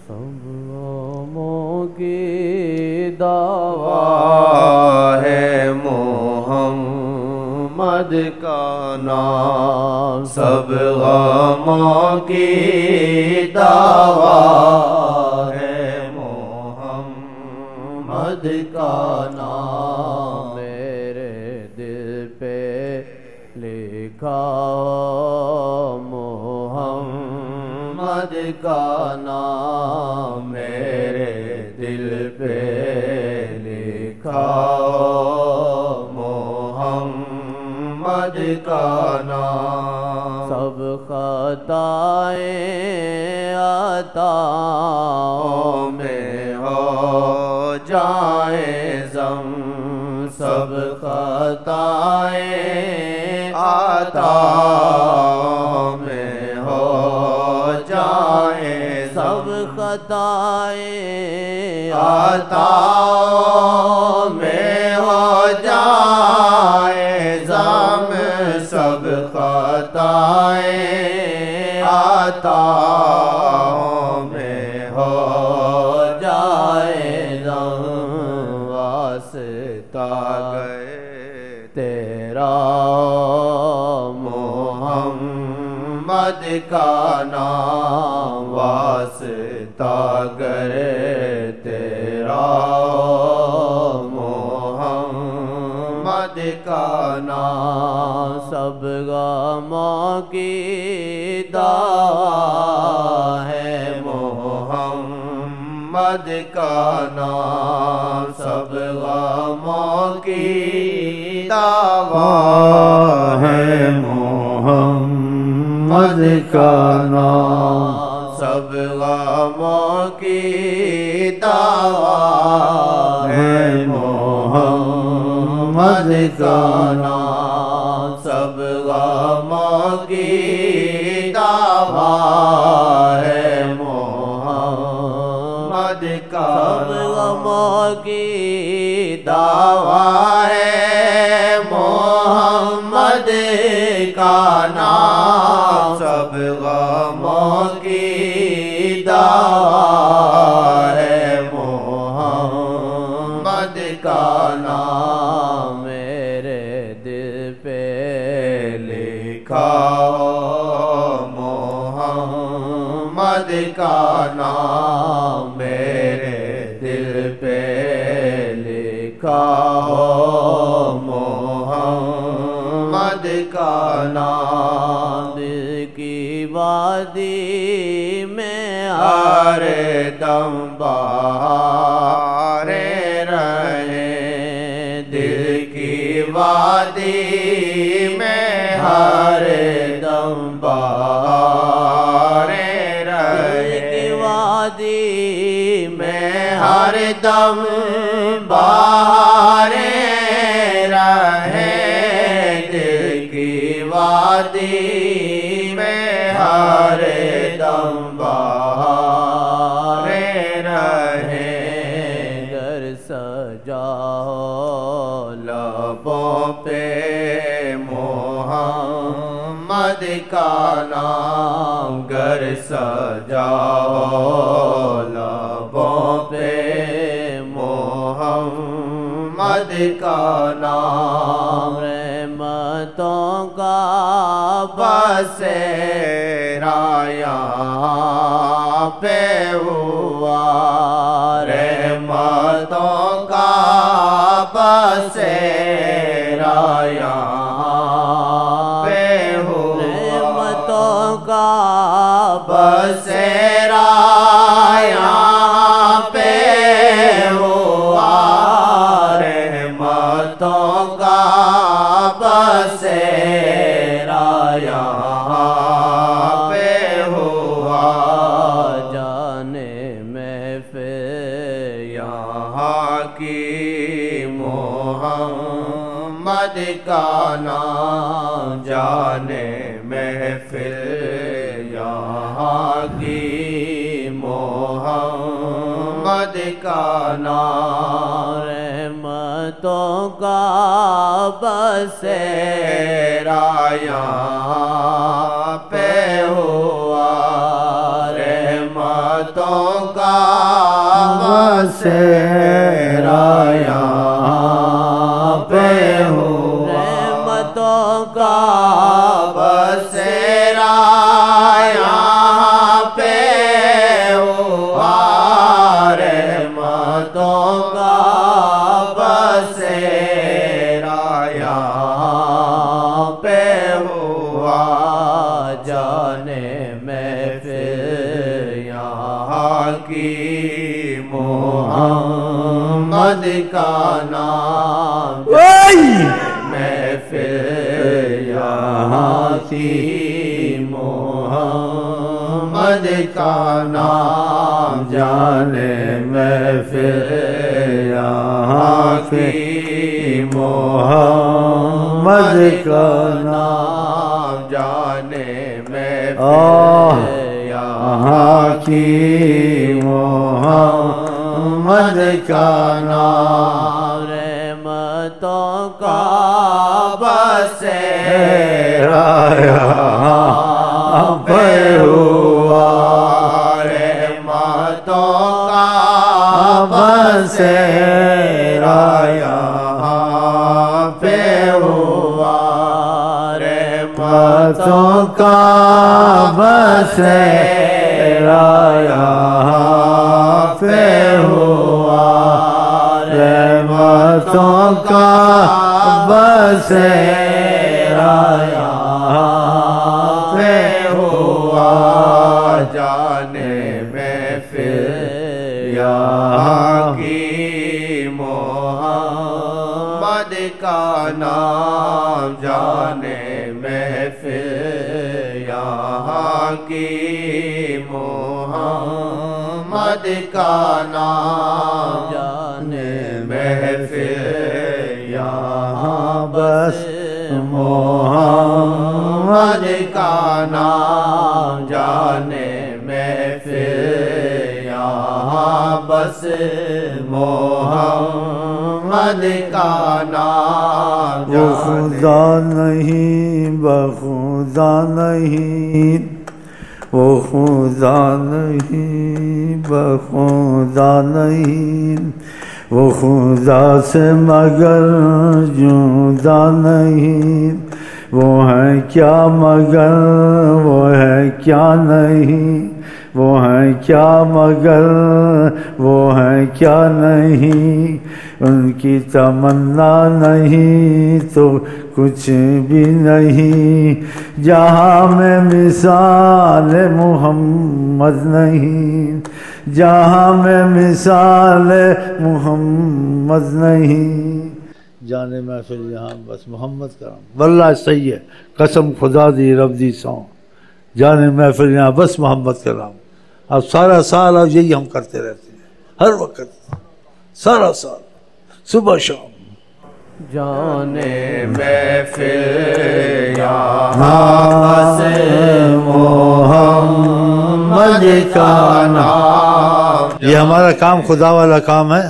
سب غموں کی دوا ہے محمد کا نام، سب غموں کی دوا ہے محمد کا نام، میرے دل پہ لکھا محمد کا نام، میرے دل پہ لکھا محمد کا نام، سب خطائیں عطاؤں میں ہو جائیں ضم، سب خطائیں عطاؤں میں ہو جائیں، سب خطائیں عطاؤں میں ہو جائیں ضم، سب خطائیں عطاؤں میں ہو جائیں ضم، واسطہ گئے تیرا محمد کا نام، واسطہ گئے تیرا محمد کا نام، سب غموں کی دوا ہے محمد کا نام، سب غموں کی دوا ہے محمد کا نام، سب غموں کی دوا ہے محمد کا نام، سب غموں کی دوا ہے محمد کا نام، سب غموں کی دوا ہے محمد کا نام، سب غموں کی دوا ہے محمد کا نام، میرے دل پہ لکھا محمد کا نام، میرے دل پہ لکھا محمد کا نام، دل کی وادی میں ہر دم بہاریں رہیں، دل کی وادی میں ہر دم بہاریں رہیں، دل کی وادی میں ہر دم بہاریں رہیں، دل کی وادی میں ہر دم بہاریں رہیں، گر سجاؤ لبوں پہ محمد کا نام، گر سجاؤ لبوں پہ محمد کا نام، رحمتوں کا بسیرا یہاں پہ ہوا، رحمتوں کا بسیرا یہاں پہ ہوا، رحمتوں کا بسیرا یہاں پہ ہوا، رحمتوں کا بسیرا یہاں پہ ہوا، جانے محفل یہاں کی محمد کا نام، جانے محفل یہاں کی محمد کا نام، رحمتوں کا بسیرا یہاں پہ ہوا، رحمت رحمتوں کا بسیرا یہاں پہ ہوا رحمتوں کا بسیرا یہاں پہ ہوا رحمتوں کا بسیرا یہاں پہ ہوا جانے محفل یہاں کی محمد کا نام محفل یہاں کی محمد کا نام جانے محفل یہاں کی محمد کا نام جانے محفل یہاں کی محمد کا نام رحمتوں کا بسیرا یہاں پہ ہوا رحمتوں کا بسیرا یہاں پہ ہوا رحمتوں کا بسیرا یہاں پہ ہوا رحمتوں کا بسیرا یہاں پہ ہوا جانے محفل یہاں کی محمد کا نام جانے محفل یہاں کی محمد کا نام جانے محفل یہاں بس محمد کا نام جانے محفل یہاں بس محمد کا نام وہ خدا نہیں بخدا نہیں وہ خدا نہیں بخدا نہیں وہ خدا سے مگر جدا نہیں وہ ہے کیا مگر وہ ہے کیا نہیں وہ ہے کیا مگر وہ ہے کیا نہیں ان کی تمنا نہیں تو کچھ بھی نہیں جہاں میں مثال محمد نہیں جہاں میں مثال محمد نہیں جانے محفل یہاں بس محمد کا نام واللہ صحیح ہے قسم خدا دی رب دی سو جانے محفل یہاں بس محمد کا نام اب سارا سال اب یہی ہم کرتے رہتے ہیں ہر وقت سارا سال صبح شام جانے محفل یہاں سے محمد کا نام یہ ہمارا کام خدا والا کام ہے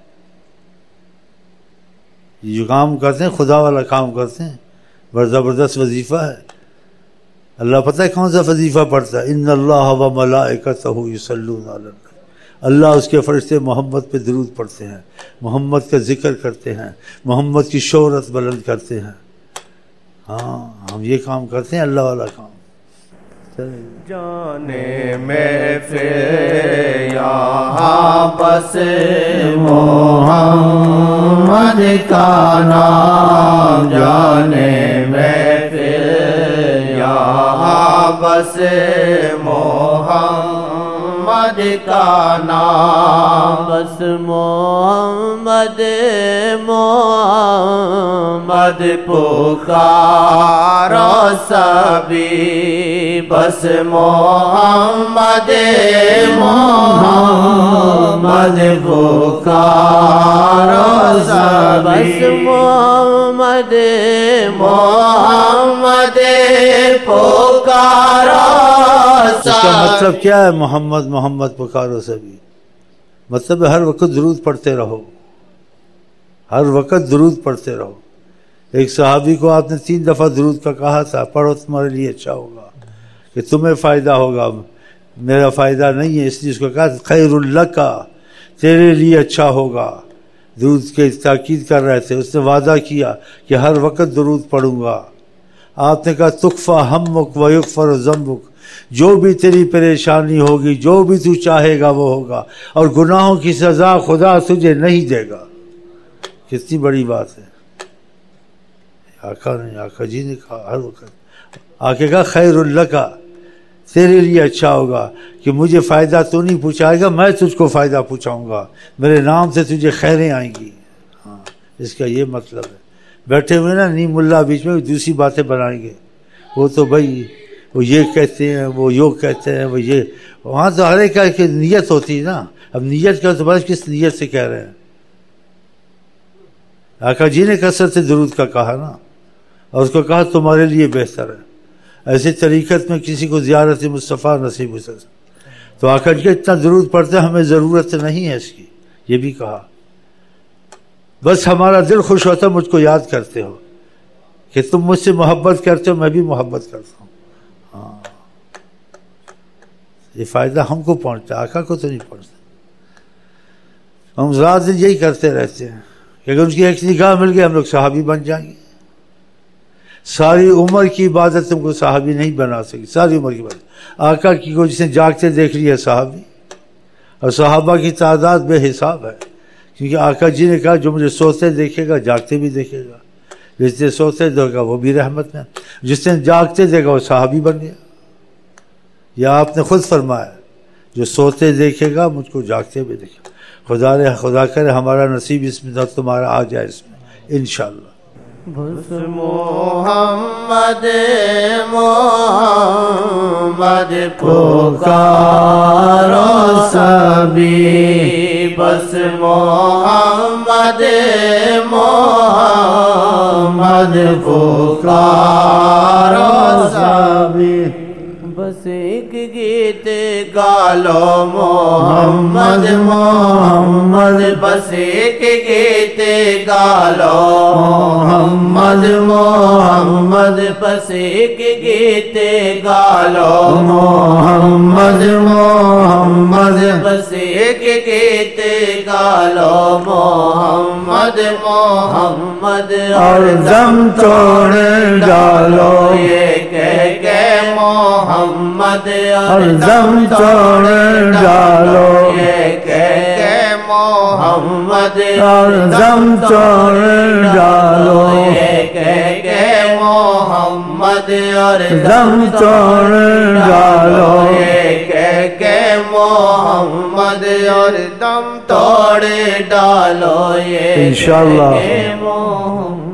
جو کام کرتے ہیں خدا والا کام کرتے ہیں بڑا زبردست وظیفہ ہے اللہ پتہ ہے کون سا وظیفہ پڑھتا ہے ان اللہ و ملائکتہ یصلون علی النبی اللہ اس کے فرشتے محمد پہ درود پڑھتے ہیں محمد کا ذکر کرتے ہیں محمد کی شہرت بلند کرتے ہیں ہاں ہم یہ کام کرتے ہیں اللہ والا کام جانے محفل یہاں بس محمد کا نام جانے محفل یہاں بس محمد کا نام بس محمد محمد پکارو سبھی بس محمد محمد پکارو سبھی بس محمد محمد پکارو اس کا مطلب کیا ہے محمد محمد پکارو سبھی مطلب ہر وقت درود پڑھتے رہو ہر وقت درود پڑھتے رہو ایک صحابی کو آپ نے 3 دفعہ درود کا کہا تھا پڑھو تمہارے لیے اچھا ہوگا کہ تمہیں فائدہ ہوگا میرا فائدہ نہیں ہے، اس لیے اس کو کہا خیر لک، تیرے لیے اچھا ہوگا۔ درود کے تاکید کر رہے تھے، اس نے وعدہ کیا کہ ہر وقت درود پڑھوں گا۔ آپ نے کہا تکفیٰ ہمک و یغفر ذنبک، جو بھی تیری پریشانی ہوگی، جو بھی تو چاہے گا وہ ہوگا، اور گناہوں کی سزا خدا تجھے نہیں دے گا۔ کتنی بڑی بات ہے۔ آقا جی نے کہا ہر وقت آکے کہا خیر لک، تیرے لیے اچھا ہوگا کہ مجھے فائدہ تو نہیں پہنچائے گا، میں تجھ کو فائدہ پہنچاؤں گا، میرے نام سے تجھے خیریں آئیں گی۔ ہاں، اس کا یہ مطلب ہے۔ بیٹھے ہوئے نا نیم اللہ بیچ میں دوسری باتیں بنائیں گے، وہ تو بھائی وہ یہ کہتے ہیں، وہ یوں کہتے ہیں، وہ یہ، وہاں تو ہر ایک کی نیت ہوتی ہے نا۔ اب نیت کا تو بس کس نیت سے کہہ رہے ہیں؟ آقا جی نے کثرت درود کا کہا نا، اور اس کو کہا تمہارے لیے بہتر ہے۔ ایسے طریقت میں کسی کو زیارت مصطفیٰ نصیب ہو سکتا، تو آقا جی اتنا درود پڑھتے ہمیں ضرورت نہیں ہے اس کی، یہ بھی کہا۔ بس ہمارا دل خوش ہوتا مجھ کو یاد کرتے ہو، کہ تم مجھ سے محبت کرتے ہو، میں بھی محبت کرتا ہوں۔ ہاں، یہ فائدہ ہم کو پہنچتا ہے، آقا کو تو نہیں پہنچتا۔ ہم ذات یہی کرتے رہتے ہیں کہ اگر اس کی ایک نگاہ مل گئی ہم لوگ صحابی بن جائیں گے۔ ساری عمر کی عبادت تم کو صحابی نہیں بنا سکی، ساری عمر کی عبادت۔ آقا کی کو جس نے جاگتے دیکھ لیا صحابی، اور صحابہ کی تعداد بے حساب ہے، کیونکہ آقا جی نے کہا جو مجھے سوتے دیکھے گا جاگتے بھی دیکھے گا، جس نے سوتے دیکھے گا وہ بھی رحمت میں، جس نے جاگتے دیکھا وہ صحابی بن گیا۔ یا آپ نے خود فرمایا جو سوتے دیکھے گا مجھ کو جاگتے بھی دیکھے گا۔ خدا کرے ہمارا نصیب اس میں اور تمہارا آ جائے اس میں انشاءاللہ۔ بس محمد محمد پکارو سبھی، بس محمد محمد پکارو سبھی، بس ایک گیت گالو محمد محمد، بس ایک گیت گالو محمد محمد، بس ایک گیت گالو محمد محمد، بس ایک گیت گالو محمد محمد، اور دم توڑ ڈالو یہ کہہ کے محمد، اور دم توڑ ڈالو یہ کہہ کے محمد، اور دم توڑ ڈالو یہ کہہ کے محمد، اور دم توڑ ڈالو یہ کہہ کے محمد، اور دم توڑ ڈالو یہ انشاءاللہ کہہ کے محمد۔